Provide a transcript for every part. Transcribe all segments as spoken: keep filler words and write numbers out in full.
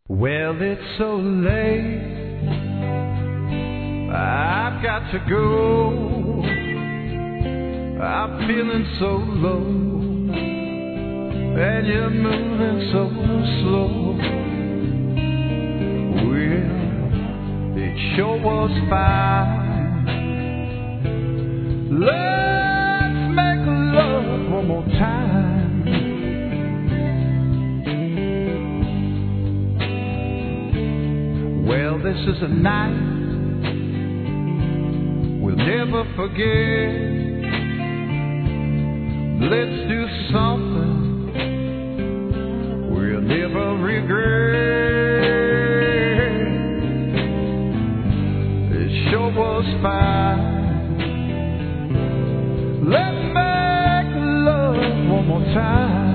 Well, it's so late, I've got to go. I'm feeling so low, and you're moving so slow. Well, it sure was fine. Let's make love one more time. Well, this is a night we'll never forget. Let's do something we'll never regret. It sure was fine. Let's make love one more time.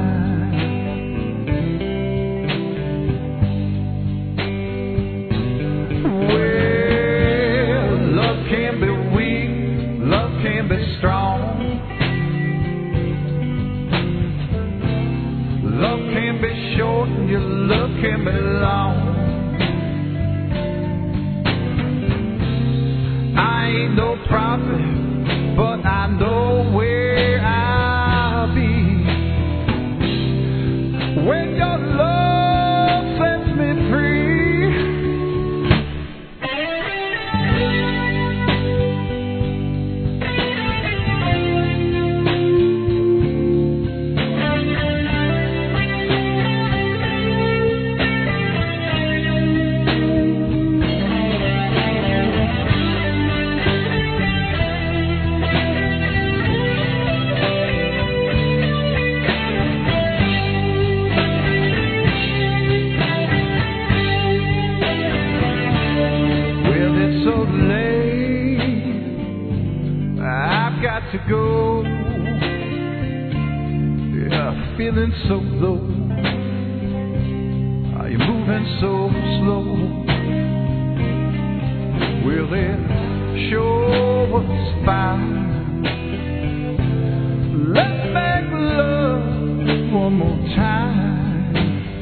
Strong. Love can be short and your love can be long. I ain't no prophet, but I know where I'll be when your love sets me free. To go, yeah, feeling so low. Are you moving so slow? Well, it sure was fine. Let's make love one more time.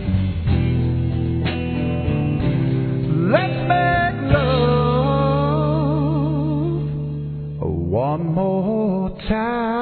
Let's make love one more time.